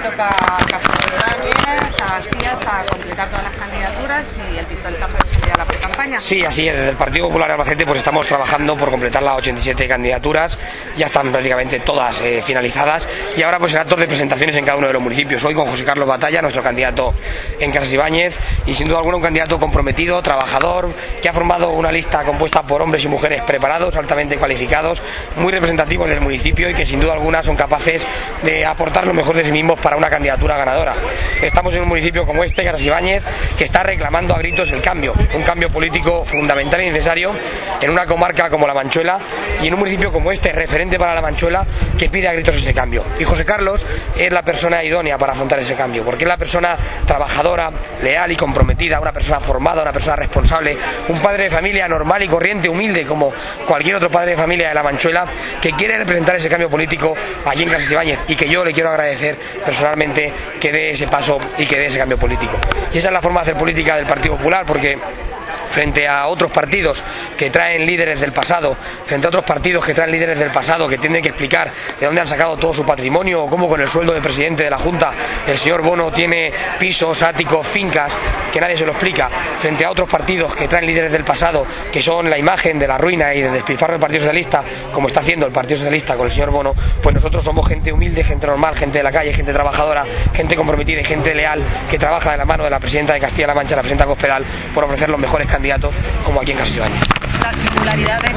toca Ibáñez, así hasta completar todas las candidaturas y el pistoletazo de salida a la pre-campaña. Sí, así es. Desde el Partido Popular de Albacete pues estamos trabajando por completar las 87 candidaturas. Ya están prácticamente todas finalizadas y ahora pues será actos de presentaciones en cada uno de los municipios. Hoy con José Carlos Batalla, nuestro candidato en Casas Ibáñez, y sin duda alguna un candidato comprometido, trabajador, que ha formado una lista compuesta por hombres y mujeres preparados, altamente cualificados, muy representativos del municipio y que sin duda alguna son capaces de aportar lo mejor de sí mismos para una candidatura ganadora. Estamos en un municipio como este, Casas Ibáñez, que está reclamando a gritos el cambio, un cambio político fundamental y necesario en una comarca como La Manchuela y en un municipio como este, referente para La Manchuela, que pide a gritos ese cambio. Y José Carlos es la persona idónea para afrontar ese cambio, porque es la persona trabajadora, leal y comprometida, una persona formada, una persona responsable, un padre de familia normal y corriente, humilde como cualquier otro padre de familia de La Manchuela, que quiere representar ese cambio político allí en Casas Ibáñez y que yo le quiero agradecer personalmente que dé ese paso y que dé ese cambio político. Y esa es la forma de hacer política del Partido Popular, porque frente a otros partidos que traen líderes del pasado, frente a otros partidos que traen líderes del pasado, que tienen que explicar de dónde han sacado todo su patrimonio, o cómo con el sueldo del presidente de la Junta el señor Bono tiene pisos, áticos, fincas, que nadie se lo explica, frente a otros partidos que traen líderes del pasado, que son la imagen de la ruina y del despilfarro del Partido Socialista, como está haciendo el Partido Socialista con el señor Bono, pues nosotros somos gente humilde, gente normal, gente de la calle, gente trabajadora, gente comprometida y gente leal, que trabaja de la mano de la presidenta de Castilla-La Mancha, la presidenta Cospedal, por ofrecer los mejores candidatos como aquí en Casas Ibáñez. La singularidad de